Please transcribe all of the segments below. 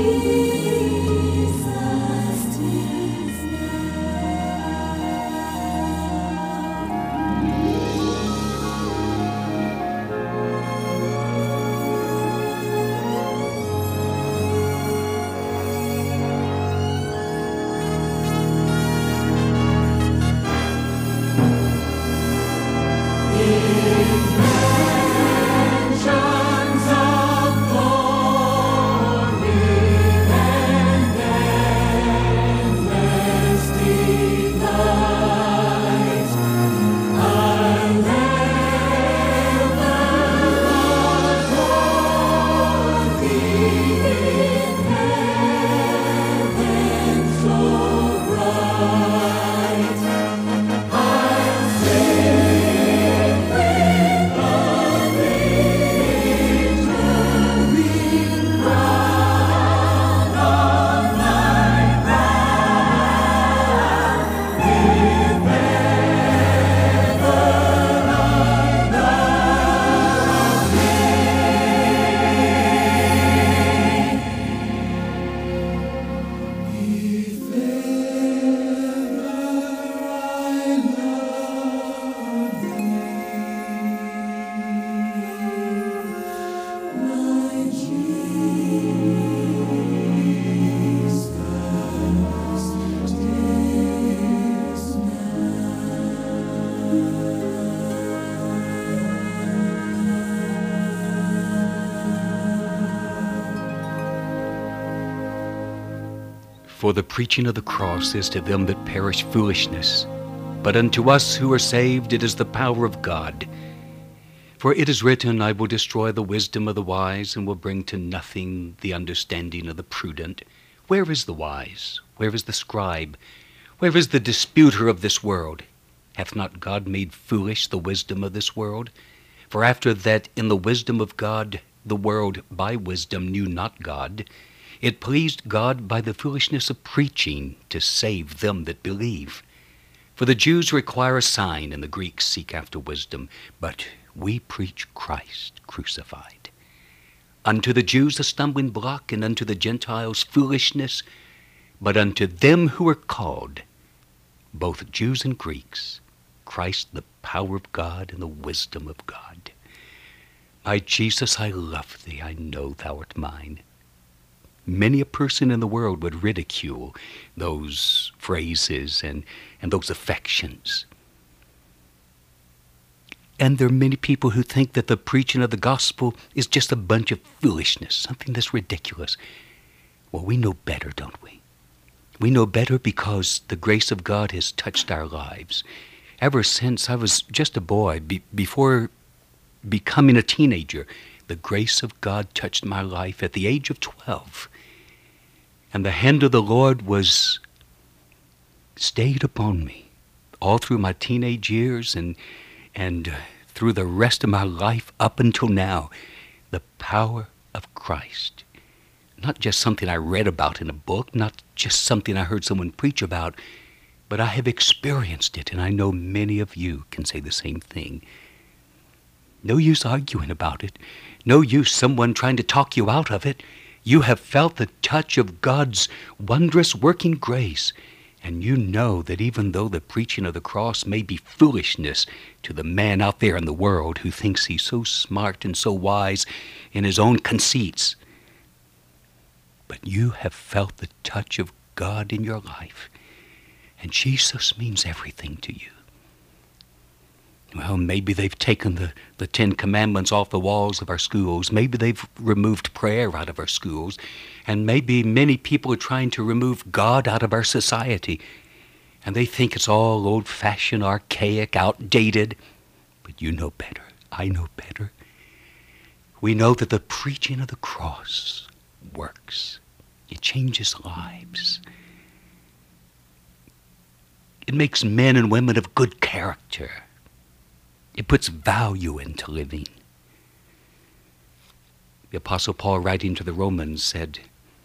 For the preaching of the cross is to them that perish foolishness, but unto us who are saved it is the power of God. For it is written, I will destroy the wisdom of the wise, and will bring to nothing the understanding of the prudent. Where is the wise? Where is the scribe? Where is the disputer of this world? Hath not God made foolish the wisdom of this world? For after that in the wisdom of God the world by wisdom knew not God, it pleased God by the foolishness of preaching to save them that believe. For the Jews require a sign, and the Greeks seek after wisdom, but we preach Christ crucified. Unto the Jews a stumbling block, and unto the Gentiles foolishness, but unto them who are called, both Jews and Greeks, Christ the power of God and the wisdom of God. My Jesus, I love thee, I know thou art mine. Many a person in the world would ridicule those phrases and those affections. And there are many people who think that the preaching of the gospel is just a bunch of foolishness, something that's ridiculous. Well, we know better, don't we? We know better because the grace of God has touched our lives. Ever since I was just a boy, before becoming a teenager, the grace of God touched my life at the age of 12. And the hand of the Lord was stayed upon me all through my teenage years and through the rest of my life up until now. The power of Christ. Not just something I read about in a book, not just something I heard someone preach about, but I have experienced it, and I know many of you can say the same thing. No use arguing about it. No use someone trying to talk you out of it. You have felt the touch of God's wondrous working grace, and you know that even though the preaching of the cross may be foolishness to the man out there in the world who thinks he's so smart and so wise in his own conceits, but you have felt the touch of God in your life, and Jesus means everything to you. Well, maybe they've taken the 10 Commandments off the walls of our schools. Maybe they've removed prayer out of our schools. And maybe many people are trying to remove God out of our society. And they think it's all old-fashioned, archaic, outdated. But you know better. I know better. We know that the preaching of the cross works. It changes lives. It makes men and women of good character. It puts value into living. The Apostle Paul, writing to the Romans, said,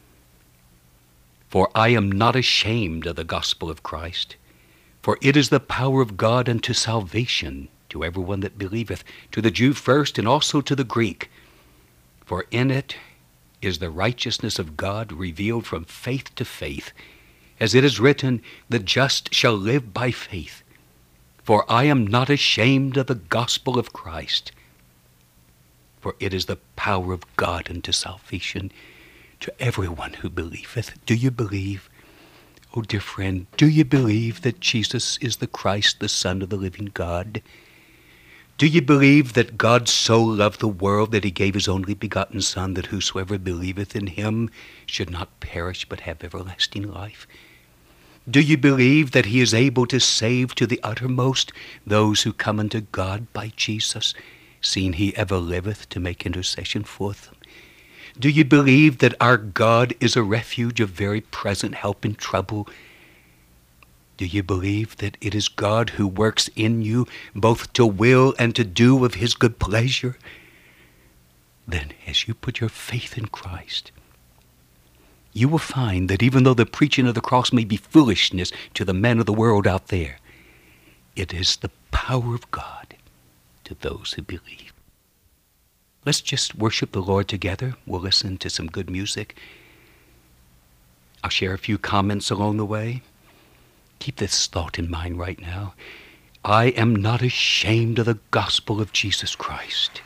For I am not ashamed of the gospel of Christ, for it is the power of God unto salvation to everyone that believeth, to the Jew first and also to the Greek. For in it is the righteousness of God revealed from faith to faith. As it is written, the just shall live by faith. For I am not ashamed of the gospel of Christ, for it is the power of God unto salvation to everyone who believeth. Do you believe? Oh, dear friend, do you believe that Jesus is the Christ, the Son of the living God? Do you believe that God so loved the world that he gave his only begotten Son, that whosoever believeth in him should not perish but have everlasting life? Do you believe that he is able to save to the uttermost those who come unto God by Jesus, seeing he ever liveth to make intercession for them? Do you believe that our God is a refuge of very present help in trouble? Do you believe that it is God who works in you both to will and to do of his good pleasure? Then, as you put your faith in Christ, you will find that even though the preaching of the cross may be foolishness to the men of the world out there, it is the power of God to those who believe. Let's just worship the Lord together. We'll listen to some good music. I'll share a few comments along the way. Keep this thought in mind right now. I am not ashamed of the gospel of Jesus Christ.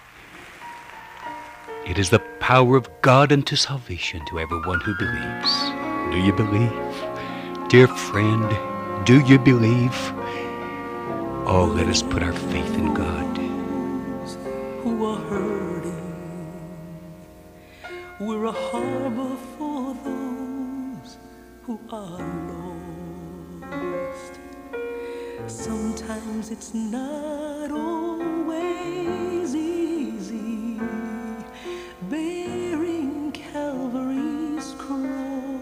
It is the power of God unto salvation to everyone who believes. Do you believe? Dear friend, do you believe? Oh, let us put our faith in God. Who are hurting, we're a harbor for those who are lost. Sometimes it's not always easy bearing Calvary's cross.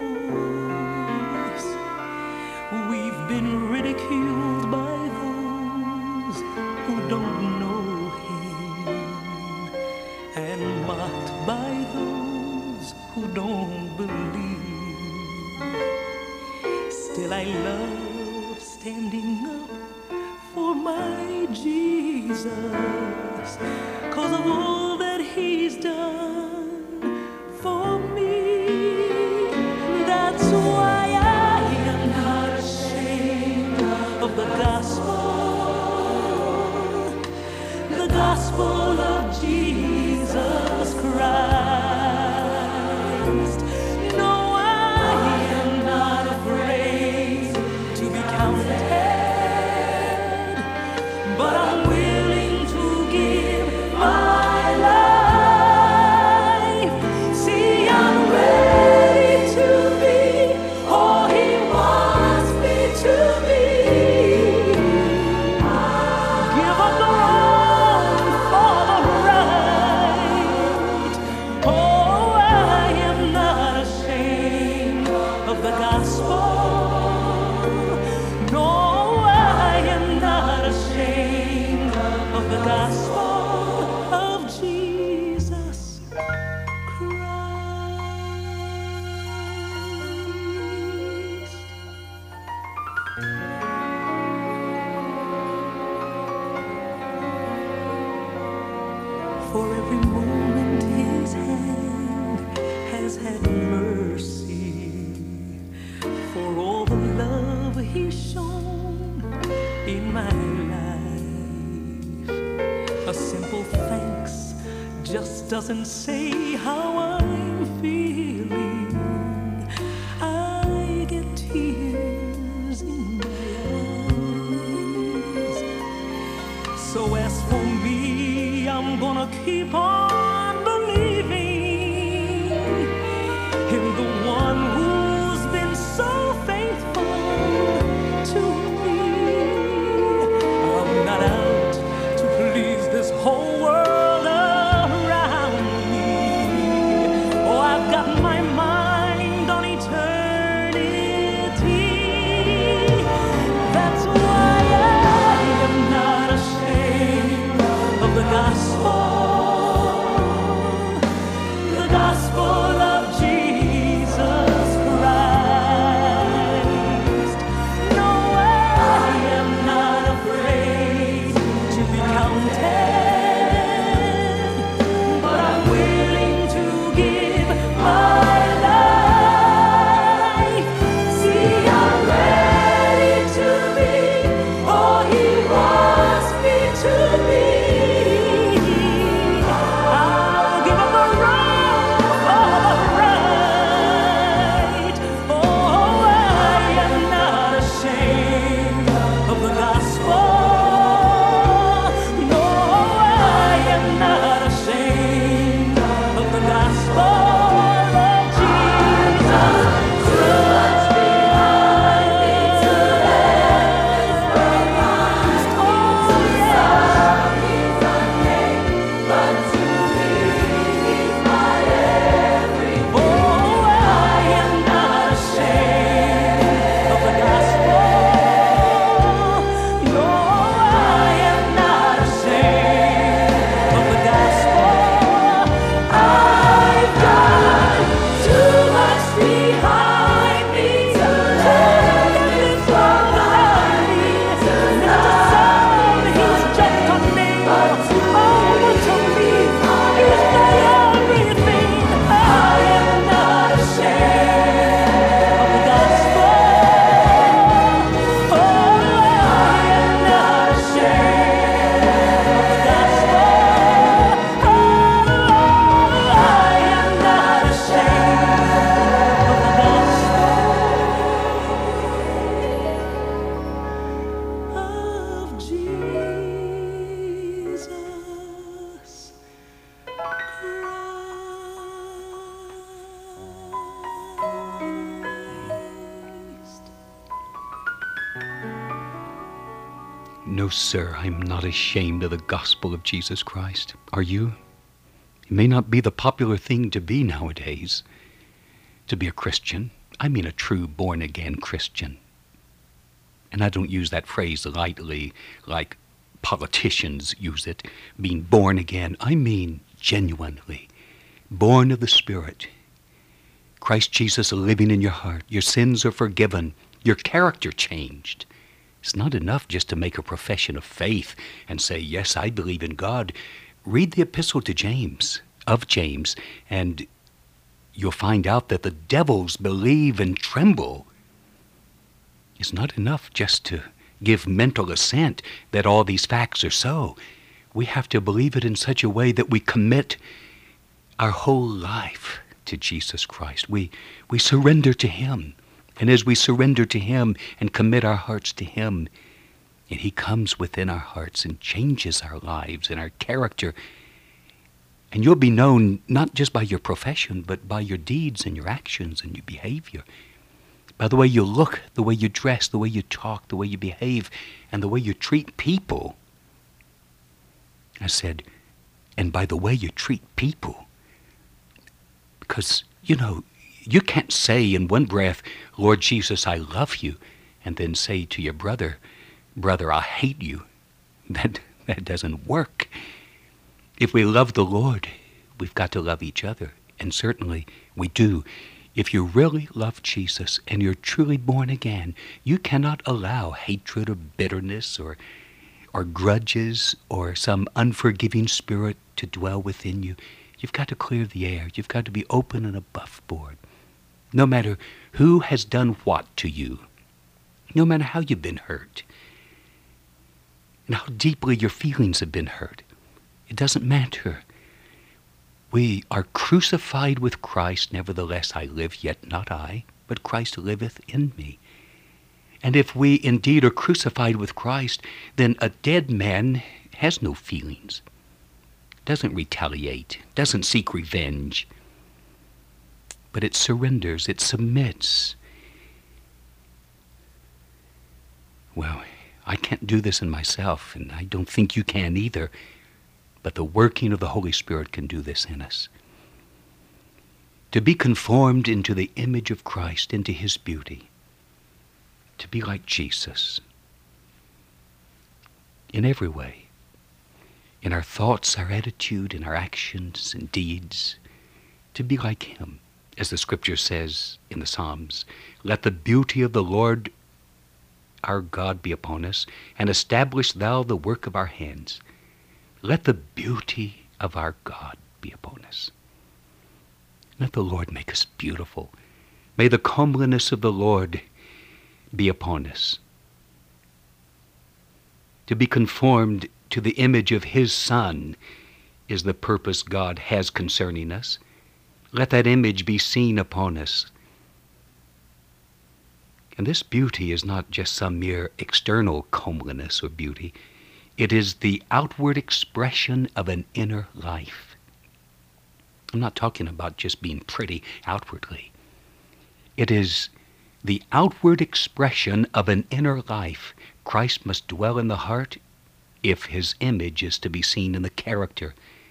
We've been ridiculed by those who don't know him, and mocked by those who don't believe. Still I love standing up for my Jesus, 'cause of all that he's done for me. That's why I am not ashamed of the gospel of Jesus Christ. No, I am not afraid to be counted, but I'm willing to give my life. See, I'm ready to be all he wants me to be. Give up the wrong for the right. Oh, I am not ashamed of the gospel. No, I am not ashamed of the gospel of Jesus Christ. For every moment his hand has had mercy, for all the love he's shown in my life. A simple thanks just doesn't say how I'm feeling. I get tears in my eyes. So as for me, I'm gonna keep on believing in the one who's been so faithful to me. I'm not out to please this whole world around me. Oh, I've got No, sir, I'm not ashamed of the gospel of Jesus Christ. Are you? It may not be the popular thing to be nowadays, to be a Christian. I mean a true born-again Christian. And I don't use that phrase lightly like politicians use it, being born again. I mean genuinely, born of the Spirit. Christ Jesus living in your heart. Your sins are forgiven. Your character changed. It's not enough just to make a profession of faith and say, yes, I believe in God. Read the epistle to James, and you'll find out that the devils believe and tremble. It's not enough just to give mental assent that all these facts are so. We have to believe it in such a way that we commit our whole life to Jesus Christ. We surrender to Him. And as we surrender to Him and commit our hearts to Him, and He comes within our hearts and changes our lives and our character, and you'll be known not just by your profession, but by your deeds and your actions and your behavior. By the way you look, the way you dress, the way you talk, the way you behave, and the way you treat people. I said, and by the way you treat people. Because, you can't say in one breath, Lord Jesus, I love you, and then say to your brother, I hate you. That doesn't work. If we love the Lord, we've got to love each other. And certainly we do. If you really love Jesus and you're truly born again, you cannot allow hatred or bitterness or grudges or some unforgiving spirit to dwell within you. You've got to clear the air. You've got to be open and above board. No matter who has done what to you, no matter how you've been hurt, and how deeply your feelings have been hurt, it doesn't matter. We are crucified with Christ, nevertheless I live, yet not I, but Christ liveth in me. And if we indeed are crucified with Christ, then a dead man has no feelings, doesn't retaliate, doesn't seek revenge, but it surrenders, it submits. Well, I can't do this in myself, and I don't think you can either, but the working of the Holy Spirit can do this in us. To be conformed into the image of Christ, into His beauty, to be like Jesus in every way, in our thoughts, our attitude, in our actions and deeds, to be like Him. As the Scripture says in the Psalms, let the beauty of the Lord our God be upon us, and establish thou the work of our hands. Let the beauty of our God be upon us. Let the Lord make us beautiful. May the comeliness of the Lord be upon us. To be conformed to the image of His Son is the purpose God has concerning us. Let that image be seen upon us. And this beauty is not just some mere external comeliness or beauty. It is the outward expression of an inner life. I'm not talking about just being pretty outwardly. It is the outward expression of an inner life. Christ must dwell in the heart if His image is to be seen in the character.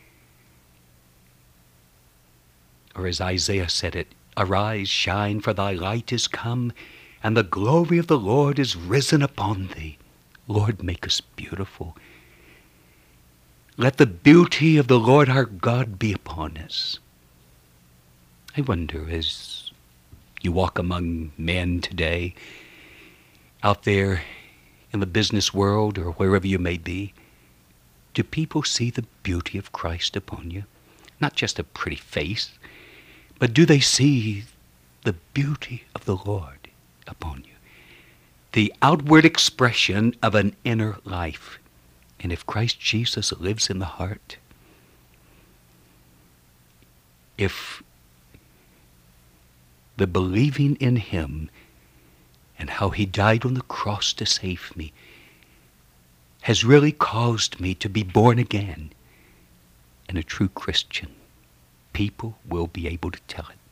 Or as Isaiah said it, arise, shine, for thy light is come, and the glory of the Lord is risen upon thee. Lord, make us beautiful. Let the beauty of the Lord our God be upon us. I wonder, as you walk among men today, out there in the business world or wherever you may be, do people see the beauty of Christ upon you? Not just a pretty face, but do they see the beauty of the Lord upon you? The outward expression of an inner life. And if Christ Jesus lives in the heart, if the believing in Him and how He died on the cross to save me has really caused me to be born again and a true Christian, people will be able to tell it.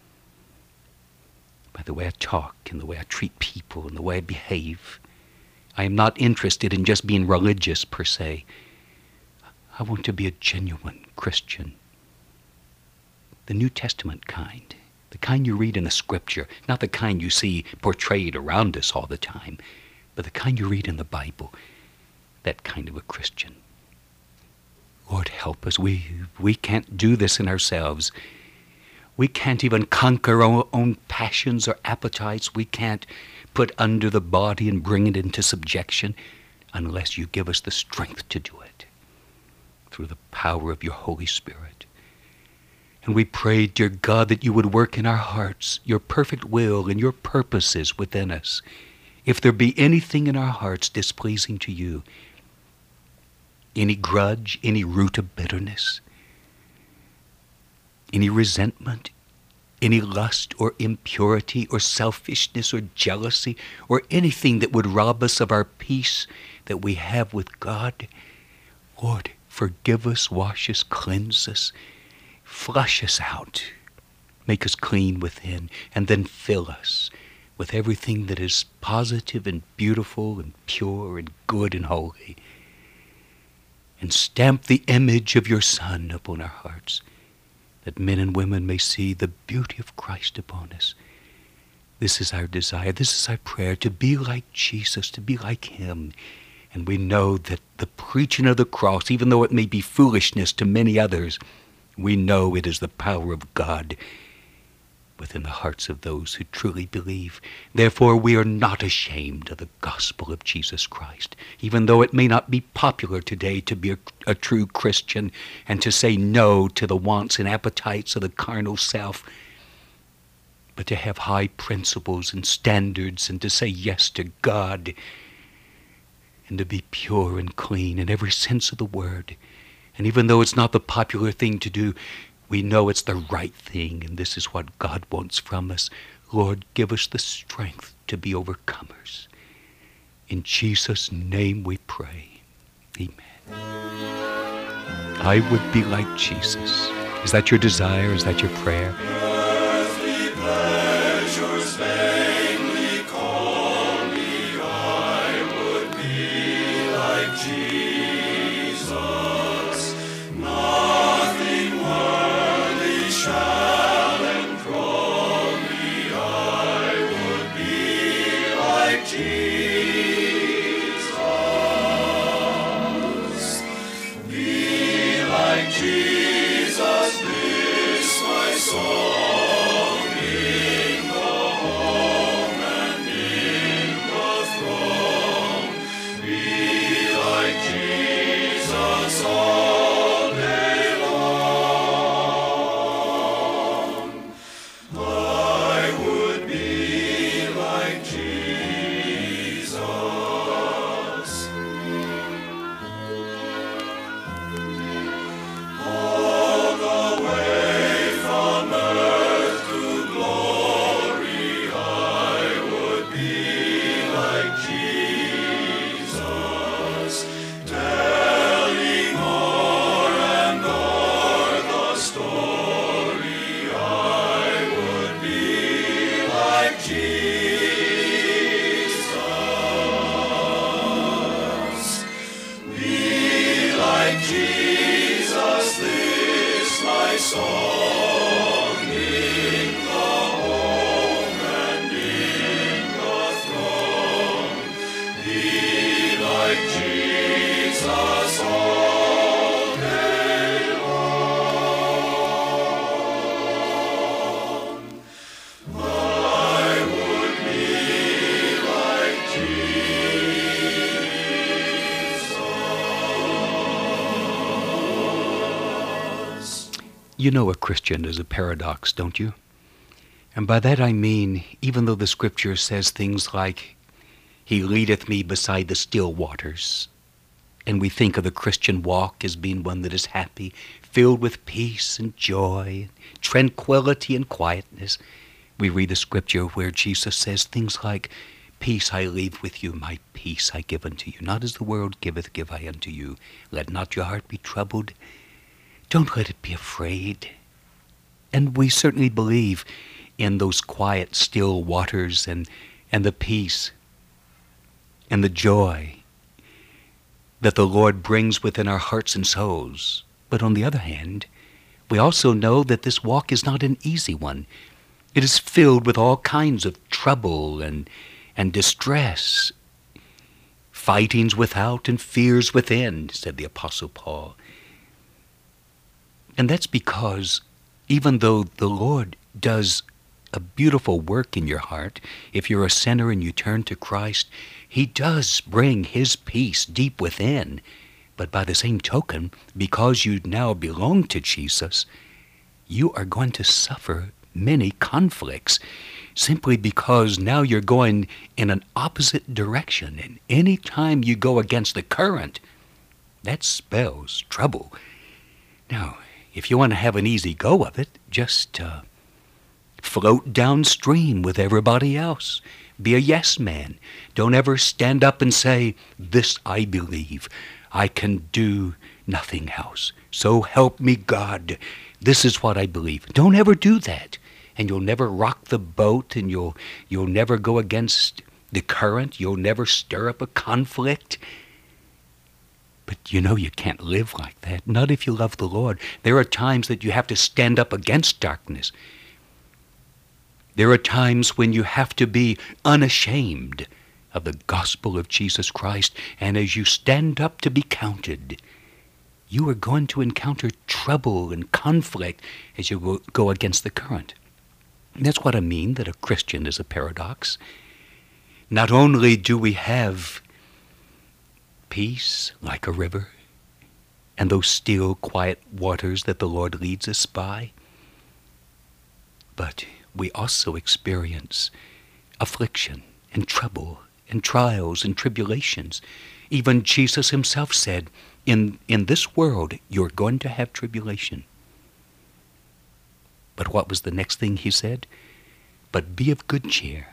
By the way I talk and the way I treat people and the way I behave, I am not interested in just being religious per se. I want to be a genuine Christian. The New Testament kind. The kind you read in the Scripture. Not the kind you see portrayed around us all the time, but the kind you read in the Bible. That kind of a Christian. Lord, help us. We can't do this in ourselves. We can't even conquer our own passions or appetites. We can't put under the body and bring it into subjection unless you give us the strength to do it through the power of your Holy Spirit. And we pray, dear God, that you would work in our hearts your perfect will and your purposes within us. If there be anything in our hearts displeasing to you, any grudge, any root of bitterness, any resentment, any lust or impurity or selfishness or jealousy or anything that would rob us of our peace that we have with God, Lord, forgive us, wash us, cleanse us, flush us out, make us clean within, and then fill us with everything that is positive and beautiful and pure and good and holy. And stamp the image of your Son upon our hearts, that men and women may see the beauty of Christ upon us. This is our desire, this is our prayer, to be like Jesus, to be like him. And we know that the preaching of the cross, even though it may be foolishness to many others, we know it is the power of God within the hearts of those who truly believe. Therefore, we are not ashamed of the gospel of Jesus Christ, even though it may not be popular today to be a true Christian and to say no to the wants and appetites of the carnal self, but to have high principles and standards and to say yes to God and to be pure and clean in every sense of the word. And even though it's not the popular thing to do, we know it's the right thing, and this is what God wants from us. Lord, give us the strength to be overcomers. In Jesus' name we pray. Amen. I would be like Jesus. Is that your desire? Is that your prayer? Earthly pleasures vainly call me. I would be like Jesus. Nothing worldly shall enthrall me. I would be like Jesus. Be like Jesus, this my song in the home and in the throng. Be like Jesus all day long. I would be like Jesus. All the way from earth to glory, I would be like Jesus, telling o'er and o'er the story. I would be like Jesus. Be like Jesus, this my song in the home and in the throng. Be like Jesus all day long. I would be like Jesus. You know a Christian is a paradox, don't you? And by that I mean, even though the Scripture says things like, He leadeth me beside the still waters, and we think of the Christian walk as being one that is happy, filled with peace and joy, tranquility and quietness, we read the Scripture where Jesus says things like, Peace I leave with you, my peace I give unto you. Not as the world giveth, give I unto you. Let not your heart be troubled. Don't let it be afraid. And we certainly believe in those quiet, still waters and the peace. and the joy that the Lord brings within our hearts and souls. But on the other hand, we also know that this walk is not an easy one. It is filled with all kinds of trouble and distress, fightings without and fears within, said the Apostle Paul. And that's because even though the Lord does a beautiful work in your heart, if you're a sinner and you turn to Christ, he does bring his peace deep within. But by the same token, because you now belong to Jesus, you are going to suffer many conflicts simply because now you're going in an opposite direction. And any time you go against the current, that spells trouble. Now, if you want to have an easy go of it, just float downstream with everybody else. Be a yes man. Don't ever stand up and say, this I believe. I can do nothing else. So help me God. This is what I believe. Don't ever do that. And you'll never rock the boat, and you'll never go against the current. You'll never stir up a conflict. But you know you can't live like that. Not if you love the Lord. There are times that you have to stand up against darkness. There are times when you have to be unashamed of the gospel of Jesus Christ. And as you stand up to be counted, you are going to encounter trouble and conflict as you go against the current. And that's what I mean, that a Christian is a paradox. Not only do we have peace like a river, and those still, quiet waters that the Lord leads us by, but we also experience affliction and trouble and trials and tribulations. Even Jesus himself said, in this world, you're going to have tribulation. But what was the next thing he said? But be of good cheer.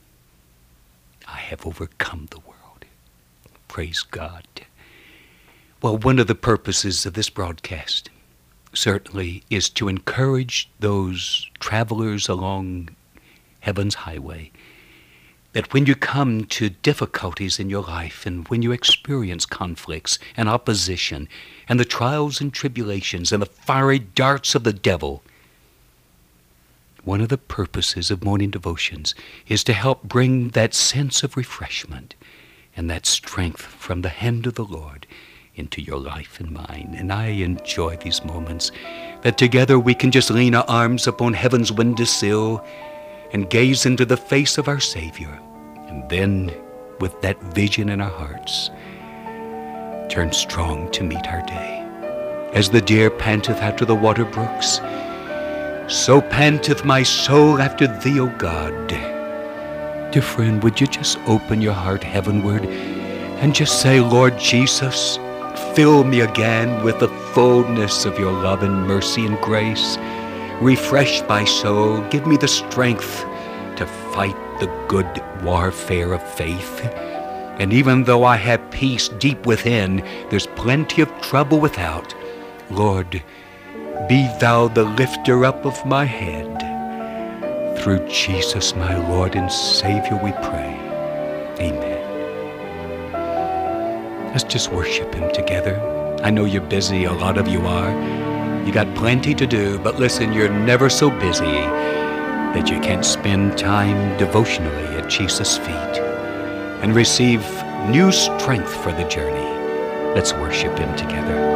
I have overcome the world. Praise God. Well, one of the purposes of this broadcast certainly is to encourage those travelers along heaven's highway that when you come to difficulties in your life and when you experience conflicts and opposition and the trials and tribulations and the fiery darts of the devil, one of the purposes of morning devotions is to help bring that sense of refreshment and that strength from the hand of the Lord into your life and mine. And I enjoy these moments that together we can just lean our arms upon heaven's windowsill and gaze into the face of our Savior. And then, with that vision in our hearts, turn strong to meet our day. As the deer panteth after the water brooks, so panteth my soul after thee, O God. Dear friend, would you just open your heart heavenward and just say, Lord Jesus, fill me again with the fullness of your love and mercy and grace. Refresh my soul. Give me the strength to fight the good warfare of faith. And even though I have peace deep within, there's plenty of trouble without. Lord, be thou the lifter up of my head. Through Jesus, my Lord and Savior, we pray. Amen. Let's just worship him together. I know you're busy, a lot of you are. You got plenty to do, but listen, you're never so busy that you can't spend time devotionally at Jesus' feet and receive new strength for the journey. Let's worship him together.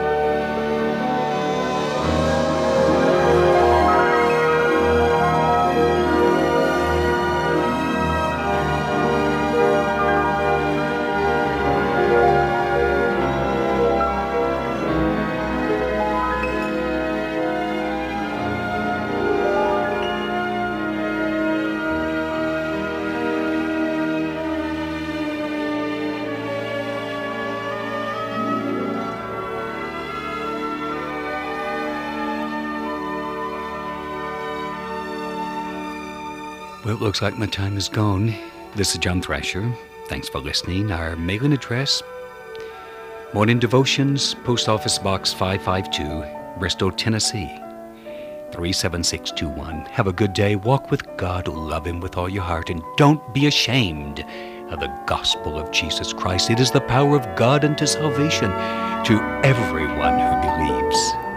Well, it looks like my time is gone. This is John Thrasher. Thanks for listening. Our mailing address, Morning Devotions, Post Office Box 552, Bristol, Tennessee, 37621. Have a good day. Walk with God. Love him with all your heart. And don't be ashamed of the gospel of Jesus Christ. It is the power of God unto salvation to everyone who believes.